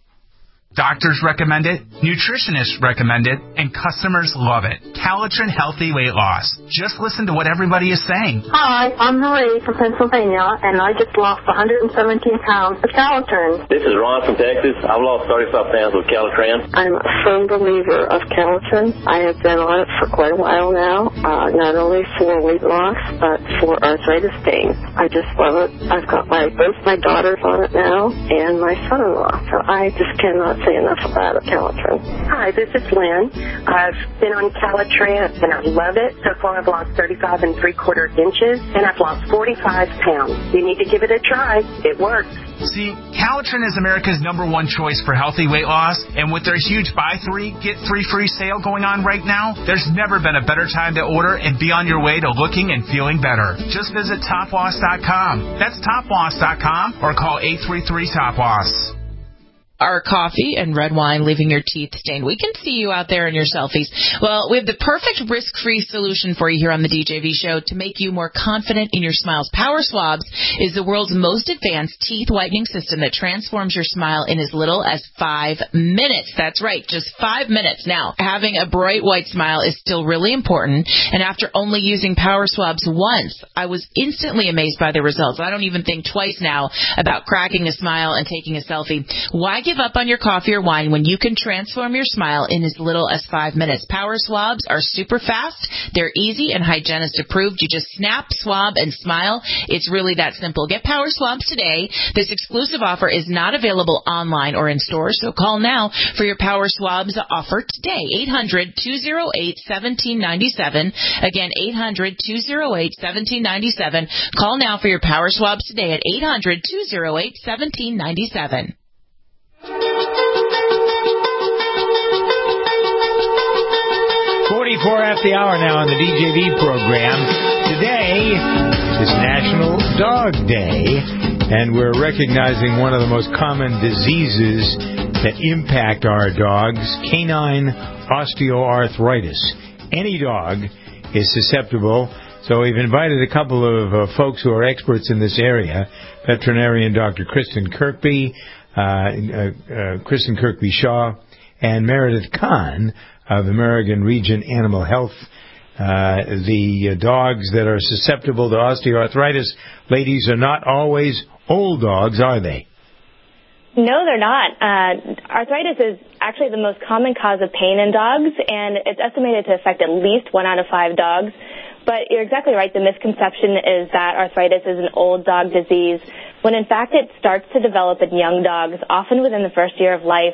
Doctors recommend it, nutritionists recommend it, and customers love it. Calitrin Healthy Weight Loss. Just listen to what everybody is saying. Hi, I'm Marie from Pennsylvania, and I just lost one hundred seventeen pounds with Calitrin. This is Ron from Texas. I've lost thirty-five pounds with Calitrin. I'm a firm believer of Calitrin. I have been on it for quite a while now, uh, not only for weight loss, but for arthritis pain. I just love it. I've got my both my daughters on it now, and my son-in-law, so I just cannot say enough about Calitrin. Hi, this is Lynn. I've been on Calitrin and I love it. So far I've lost thirty-five and three quarter inches and I've lost forty-five pounds. You need to give it a try. It works. See, Calitrin is America's number one choice for healthy weight loss, and with their huge buy three, get three free sale going on right now, there's never been a better time to order and be on your way to looking and feeling better. Just visit top loss dot com. That's top loss dot com or call eight three three top loss. Are coffee and red wine leaving your teeth stained? We can see you out there in your selfies. Well, we have the perfect risk-free solution for you here on the D J V Show to make you more confident in your smiles. Power Swabs is the world's most advanced teeth whitening system that transforms your smile in as little as five minutes. That's right, just five minutes. Now, having a bright white smile is still really important, and after only using Power Swabs once, I was instantly amazed by the results. I don't even think twice now about cracking a smile and taking a selfie. Why give up on your coffee or wine when you can transform your smile in as little as five minutes? Power Swabs are super fast, they're easy, and hygienist approved. You just snap, swab, and smile. It's really that simple. Get Power Swabs today. This exclusive offer is not available online or in stores, so call now for your Power Swabs offer today. eight hundred, two oh eight, one seven nine seven. Again, eight hundred, two oh eight, one seven nine seven. Call now for your Power Swabs today at eight hundred, two oh eight, one seven nine seven. forty-four after the hour now on the D J V program. Today is National Dog Day, and we're recognizing one of the most common diseases that impact our dogs, canine osteoarthritis. Any dog is susceptible, so we've invited a couple of uh, folks who are experts in this area, veterinarian Doctor Kristen Kirkby, uh, uh, uh, Kristen Kirkby Shaw, and Meredith Kahn of American Region Animal Health. Uh, the uh, dogs that are susceptible to osteoarthritis, ladies, are not always old dogs, are they? No, they're not. Uh, arthritis is actually the most common cause of pain in dogs, and it's estimated to affect at least one out of five dogs. But you're exactly right. The misconception is that arthritis is an old dog disease, when in fact it starts to develop in young dogs, often within the first year of life.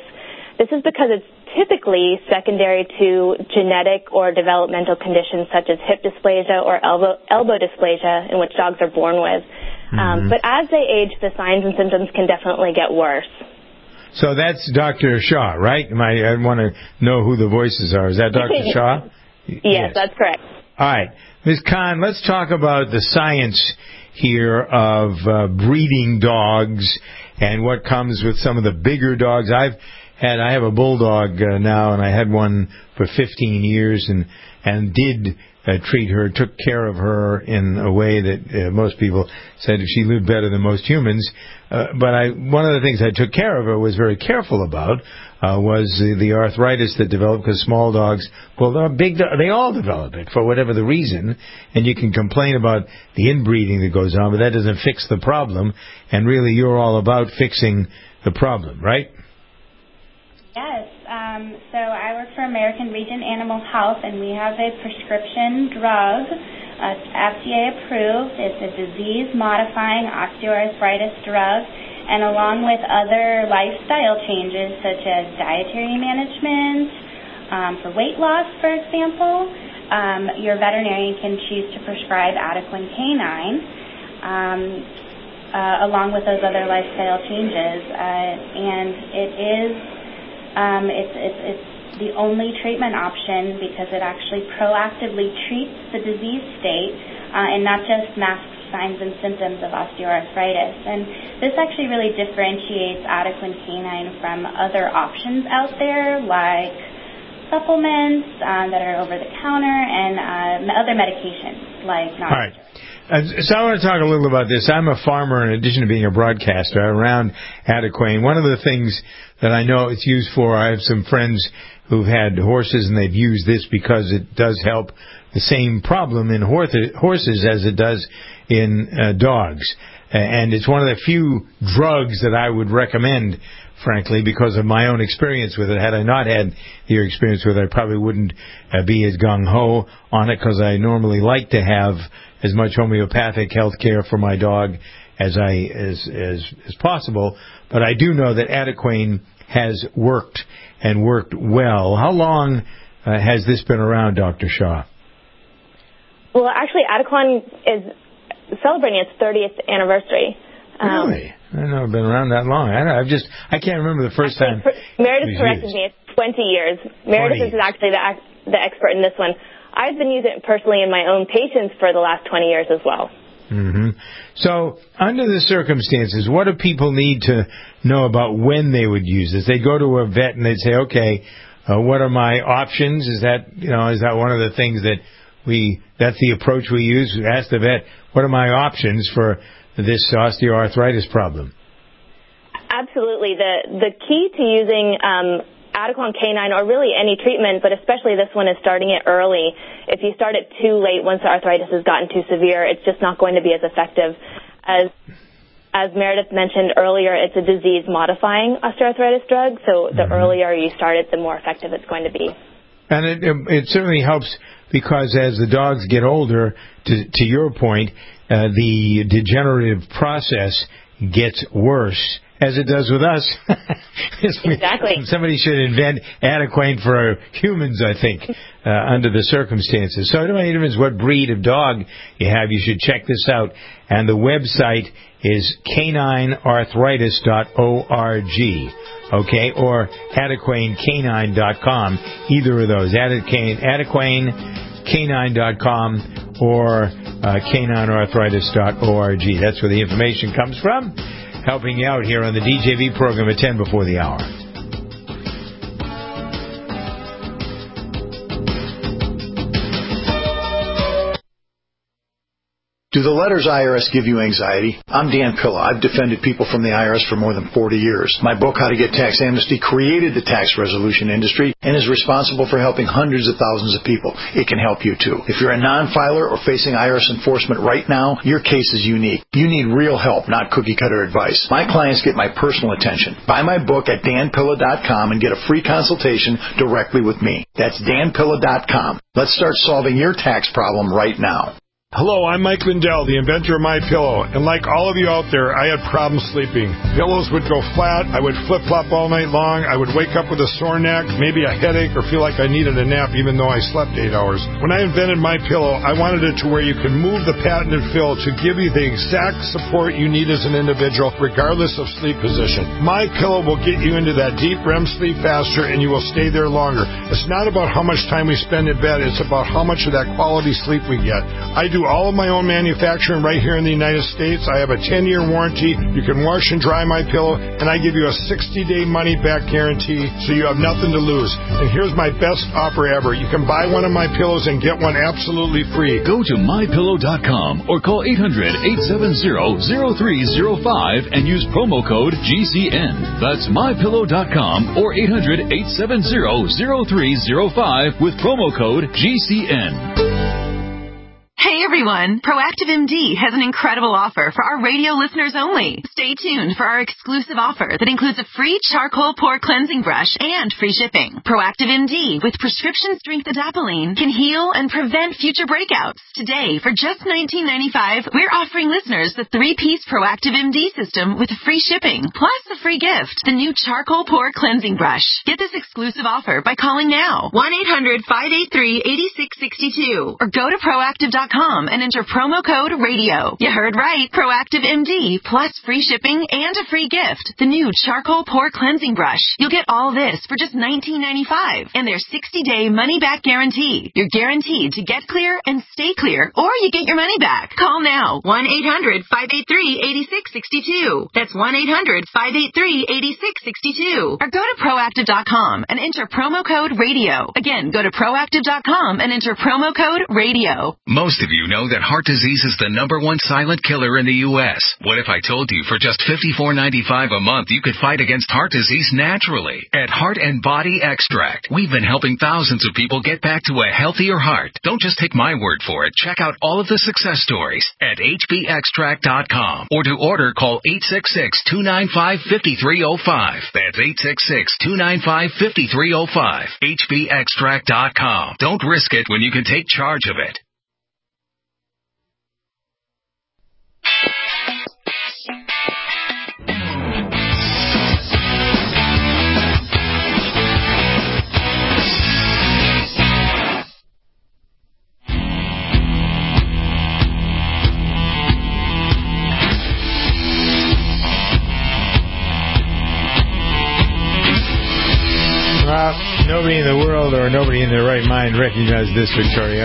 This is because it's typically secondary to genetic or developmental conditions such as hip dysplasia or elbow, elbow dysplasia, in which dogs are born with. Mm-hmm. Um, but as they age, the signs and symptoms can definitely get worse. So that's Doctor Shaw, right? I, I want to know who the voices are. Is that Doctor Shaw? Yes, yes, that's correct. All right. Miz Khan, let's talk about the science here of uh, breeding dogs and what comes with some of the bigger dogs. I've had, I have a bulldog uh, now, and I had one for fifteen years and, and did uh, treat her, took care of her in a way that uh, most people said she lived better than most humans. Uh, but I, one of the things I took care of her, was very careful about, uh, was the, the arthritis that developed because small dogs, well, they're big, they all develop it for whatever the reason. And you can complain about the inbreeding that goes on, but that doesn't fix the problem. And really, you're all about fixing the problem, right? Yes. Um, so I work for American Region Animal Health, and we have a prescription drug. Uh, it's F D A approved. It's a disease-modifying osteoarthritis drug, and along with other lifestyle changes such as dietary management, um, for weight loss, for example, um, your veterinarian can choose to prescribe Adequan Canine, um, uh, along with those other lifestyle changes. Uh, and it is, um, it's, it's, it's the only treatment option because it actually proactively treats the disease state uh, and not just masks signs and symptoms of osteoarthritis. And this actually really differentiates Adequan Canine from other options out there like supplements um, that are over the counter and uh, other medications like non- All right. Uh, so I want to talk a little about this. I'm a farmer in addition to being a broadcaster around Adequan. One of the things that I know it's used for, I have some friends who've had horses and they've used this because it does help the same problem in horses as it does in uh, dogs. And it's one of the few drugs that I would recommend, frankly, because of my own experience with it. Had I not had your experience with it, I probably wouldn't uh, be as gung-ho on it because I normally like to have as much homeopathic health care for my dog as I as, as as possible. But I do know that Adequan has worked and worked well. How long uh, has this been around, Doctor Shaw? Well, actually, Adequan is celebrating its thirtieth anniversary. Um, really? I don't know it's been around that long. I don't know. I've just I can't remember the first actually, time. Meredith corrected me. It's twenty years. Meredith is actually the the expert in this one. I've been using it personally in my own patients for the last twenty years as well. Mm-hmm. So, under the circumstances, what do people need to know about when they would use this? They'd go to a vet and they'd say, okay, uh, what are my options? Is that, you know, is that one of the things that we, that's the approach we use? We ask the vet, what are my options for this osteoarthritis problem? Absolutely. The, the key to using, um, Adequan Canine, or really any treatment, but especially this one, is starting it early. If you start it too late, once the arthritis has gotten too severe, it's just not going to be as effective. As as Meredith mentioned earlier, it's a disease-modifying osteoarthritis drug, so the mm-hmm. earlier you start it, the more effective it's going to be. And it, it certainly helps because as the dogs get older, to, to your point, uh, the degenerative process gets worse, as it does with us. Exactly. Somebody should invent Adequan for humans, I think, uh, under the circumstances. So, no matter what breed of dog you have, you should check this out. And the website is canine arthritis dot org, okay, or adequan canine dot com, either of those, adequan canine dot com or uh, canine arthritis dot org. That's where the information comes from. Helping you out here on the D J V program at ten before the hour. Do the letters I R S give you anxiety? I'm Dan Pilla. I've defended people from the I R S for more than forty years. My book, How to Get Tax Amnesty, created the tax resolution industry and is responsible for helping hundreds of thousands of people. It can help you, too. If you're a non-filer or facing I R S enforcement right now, your case is unique. You need real help, not cookie-cutter advice. My clients get my personal attention. Buy my book at dan pilla dot com and get a free consultation directly with me. That's dan pilla dot com. Let's start solving your tax problem right now. Hello, I'm Mike Lindell, the inventor of MyPillow, and like all of you out there, I had problems sleeping. Pillows would go flat, I would flip-flop all night long, I would wake up with a sore neck, maybe a headache, or feel like I needed a nap even though I slept eight hours. When I invented MyPillow, I wanted it to where you could move the patented fill to give you the exact support you need as an individual, regardless of sleep position. MyPillow will get you into that deep R E M sleep faster, and you will stay there longer. It's not about how much time we spend in bed, it's about how much of that quality sleep we get. I do all of my own manufacturing right here in the United States. I have a ten-year warranty. You can wash and dry MyPillow, and I give you a sixty-day money-back guarantee, so you have nothing to lose. And here's my best offer ever. You can buy one of my pillows and get one absolutely free. Go to my pillow dot com or call eight hundred, eight seven zero, zero three zero five and use promo code G C N. That's my pillow dot com or eight hundred, eight seven zero, zero three zero five with promo code G C N. Hey everyone, Proactive M D has an incredible offer for our radio listeners only. Stay tuned for our exclusive offer that includes a free charcoal pore cleansing brush and free shipping. Proactive M D with prescription strength adapalene can heal and prevent future breakouts. Today, for just nineteen ninety-five dollars, we're offering listeners the three-piece Proactive M D system with free shipping, plus a free gift, the new charcoal pore cleansing brush. Get this exclusive offer by calling now, one eight hundred, five eight three, eight six six two, or go to proactive dot com and enter promo code radio. You heard right. Proactive M D plus free shipping and a free gift. The new charcoal pore cleansing brush. You'll get all this for just nineteen ninety-five dollars and their sixty-day money-back guarantee. You're guaranteed to get clear and stay clear, or you get your money back. Call now. one eight hundred, five eight three, eight six six two. That's one eight hundred, five eight three, eight six six two. Or go to proactive dot com and enter promo code radio. Again, go to proactive dot com and enter promo code radio. Most of you know that heart disease is the number one silent killer in the U S What if I told you for just fifty-four ninety-five a month you could fight against heart disease naturally? At Heart and Body Extract, we've been helping thousands of people get back to a healthier heart. Don't just take my word for it. Check out all of the success stories at H B extract dot com, or to order, call eight six six, two nine five, five three zero five. That's eight six six, two nine five, five three zero five. H B extract dot com. Don't risk it when you can take charge of it. Well, nobody in the world or nobody in their right mind recognizes this, Victoria.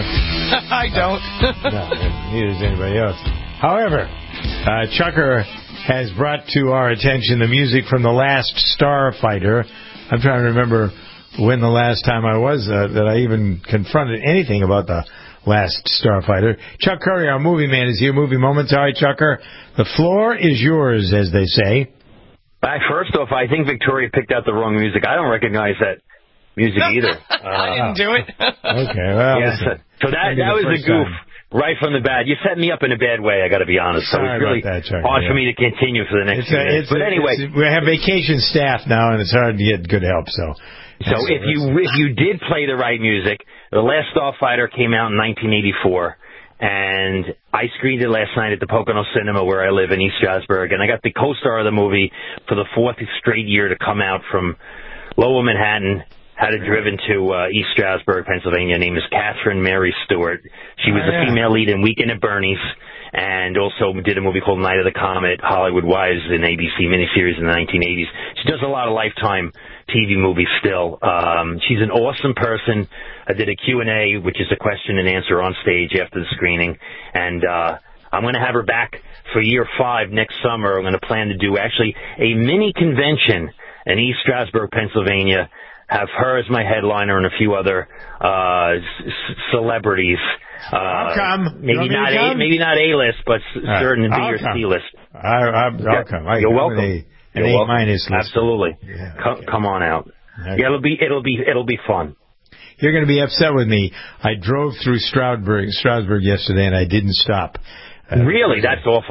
I don't. No, neither does anybody else. However, uh, Chucker has brought to our attention the music from The Last Starfighter. I'm trying to remember when the last time I was uh, that I even confronted anything about The Last Starfighter. Chuck Curry, our movie man, is here. Movie Moments. All right, Chucker, the floor is yours, as they say. Uh, first off, I think Victoria picked out the wrong music. I don't recognize that music either. Uh, I didn't do it. Okay, well, yeah, so, so that that was a goof time. Right from the bat. You set me up in a bad way, I got to be honest. So Sorry it's really about that, Chuck, hard yeah. for me to continue for the next it's few a, minutes. it's But a, anyway, we have vacation staff now, and it's hard to get good help. So, so if you if you did play the right music, The Last Starfighter came out in nineteen eighty-four. And I screened it last night at the Pocono Cinema where I live in East Stroudsburg, and I got the co-star of the movie for the fourth straight year to come out from Lower Manhattan. Had it driven to uh, East Stroudsburg, Pennsylvania. Her name is Catherine Mary Stewart. She was oh, the yeah. female lead in Weekend at Bernie's, and also did a movie called Night of the Comet, Hollywood Wives, an A B C miniseries in the nineteen eighties. She does a lot of Lifetime T V movies still. Um, she's an awesome person. I did a Q and A, which is a question and answer on stage after the screening, and uh, I'm going to have her back for year five next summer. I'm going to plan to do actually a mini convention in East Stroudsburg, Pennsylvania. Have her as my headliner and a few other uh, c- celebrities. Uh, I'll come. Maybe not a, maybe not A-list, but right. certain B or C list. I, I, I'll come. I, You're I'm welcome. An A, an You're A welcome. minus list. Absolutely. Yeah, come, okay. come on out. Okay. Yeah, it'll be it'll be it'll be fun. You're going to be upset with me. I drove through Stroudsburg, Stroudsburg yesterday, and I didn't stop. Uh, really? That's awful.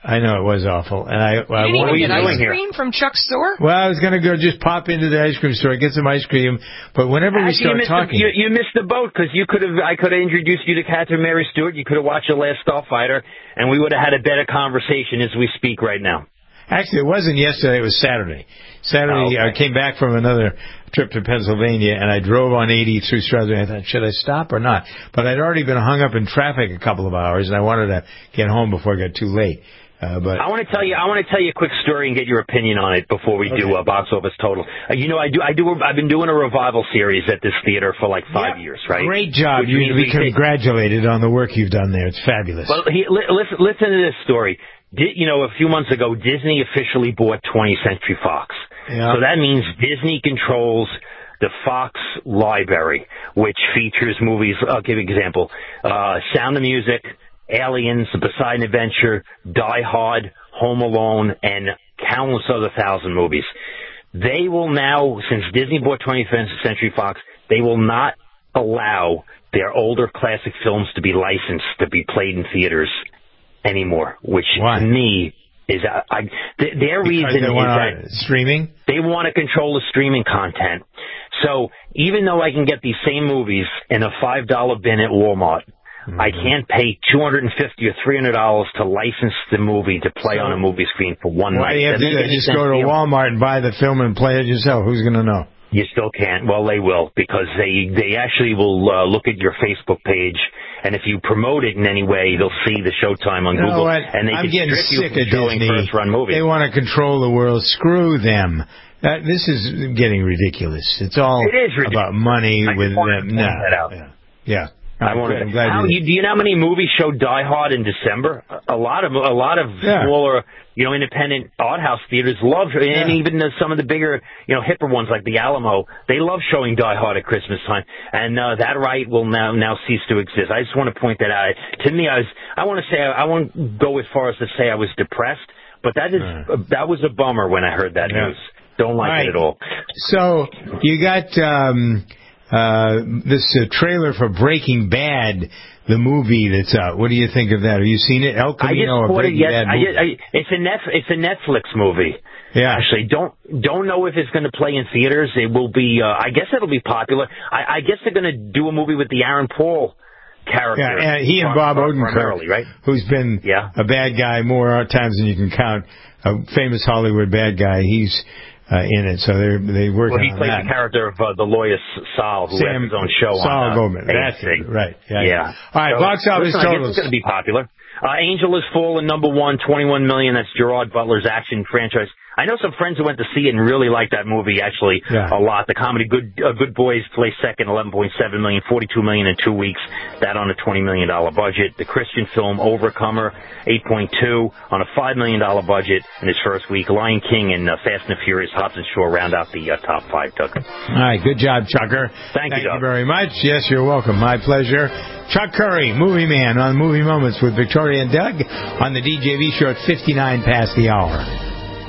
I know it was awful, and I. You I didn't wanted even get to- ice cream from Chuck's store? Well, I was going to go just pop into the ice cream store, get some ice cream, but whenever we Actually, you start missed talking, the, you, you missed the boat because you could have. I could have introduced you to Catherine Mary Stewart. You could have watched The Last Starfighter, and we would have had a better conversation as we speak right now. actually, it wasn't yesterday; it was Saturday. Saturday, Oh, okay. I came back from another trip to Pennsylvania, and I drove on eighty through Strasburg. I thought, should I stop or not? But I'd already been hung up in traffic a couple of hours, and I wanted to get home before it got too late. Uh, but I want to tell you. I want to tell you a quick story and get your opinion on it before we do a box office total. Uh, you know, I do. I do. I've been doing a revival series at this theater for like five Yep. years, right? Great job. Which You means be we take- congratulated on the work you've done there. It's fabulous. Well, he, li- listen, listen to this story. Di- you know, a few months ago, Disney officially bought twentieth Century Fox. Yeah. So that means Disney controls the Fox library, which features movies. I'll give you an example. Uh, Sound of Music, Aliens, The Poseidon Adventure, Die Hard, Home Alone, and countless other thousand movies. They will now, since Disney bought twentieth Century Fox, they will not allow their older classic films to be licensed to be played in theaters anymore, which Why? to me is I, I th- their Because reason they is want that streaming. they want to control the streaming content. So even though I can get these same movies in a five dollar bin at Walmart, Mm-hmm. I can't pay two hundred fifty or three hundred dollars to license the movie to play So, on a movie screen for one Why night. do you have to Doesn't do make that? any Just sense go to me. Walmart and buy the film and play it yourself. Who's going to know? You still can't. Well, they will, because they they actually will uh, look at your Facebook page, and if you promote it in any way, they'll see the showtime on You know Google, what? and they I'm can getting strip you sick from of showing Disney. first-run movies. They want to control the world. Screw them. That, this is getting ridiculous. It's all It is ridiculous. about money I with just wanted them. to No. point that out. Yeah. yeah. I want I'm to. glad How, you you, do you know how many movies show Die Hard in December? A lot of a lot of Yeah. smaller, you know, independent art house theaters love, and Yeah. even the, some of the bigger, you know, hipper ones like the Alamo, they love showing Die Hard at Christmas time, and uh, that right will now now cease to exist. I just want to point that out. To me, I was I want to say I won't go as far as to say I was depressed, but that is Uh. that was a bummer when I heard that Yeah. news. Don't like Right. it at all. So you got um, uh, this uh, trailer for Breaking Bad, the movie that's out. What do you think of that? Have you seen it? El I just Camino, a caught it Breaking yet. Bad I, movie? just- I, it's a Netf, it's a Netflix movie. Yeah. Actually, don't don't know if it's going to play in theaters. It will be. Uh, I guess it'll be popular. I, I guess they're going to do a movie with the Aaron Paul character. Yeah, and he and prim- Bob primarily, Odenkirk, right? who's been Yeah. a bad guy more times than you can count, a famous Hollywood bad guy. He's uh, in it, so they they work Well, he on plays that. the character of uh, the lawyer Sal, who Sam- has his own show Saul on uh, Goldman. A That's M C. it, right. Yeah. Yeah. All right, So, box office listen, I guess totals. it's going to be popular. Uh, Angel Has Fallen, number one, twenty-one million. That's Gerard Butler's action franchise. I know some friends who went to see it and really liked that movie, actually, Yeah. a lot. The comedy Good uh, Good Boys placed second, eleven point seven million, forty-two million in two weeks. That on a twenty million dollars budget. The Christian film Overcomer, eight point two on a five million dollars budget in its first week. Lion King and uh, Fast and the Furious, Hobbs and Shaw round out the uh, top five, Doug. All right, good job, Chucker. Thank you, Thank you Doug. very much. Yes, you're welcome. My pleasure. Chuck Curry, Movie Man on Movie Moments with Victoria and Doug on the D J V show at fifty-nine past the hour.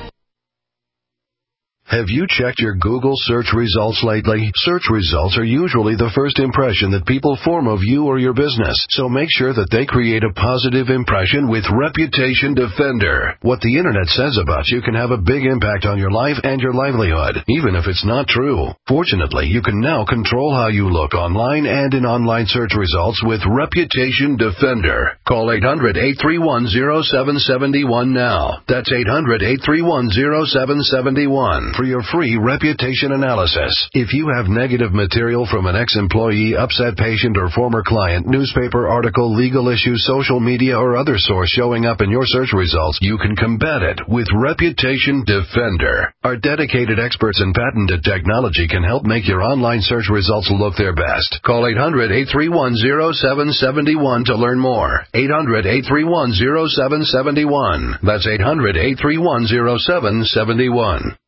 Have you checked your Google search results lately? Search results are usually the first impression that people form of you or your business, so make sure that they create a positive impression with Reputation Defender. What the internet says about you can have a big impact on your life and your livelihood, even if it's not true. Fortunately, you can now control how you look online and in online search results with Reputation Defender. Call eight hundred, eight three one, zero seven seven one now. That's eight hundred, eight three one, zero seven seven one. For your free reputation analysis. If you have negative material from an ex-employee, upset patient, or former client, newspaper article, legal issue, social media, or other source showing up in your search results, you can combat it with Reputation Defender. Our dedicated experts in patented technology can help make your online search results look their best. Call eight hundred, eight three one, zero seven seven one to learn more. eight hundred, eight three one, zero seven seven one. That's eight hundred, eight three one, zero seven seven one.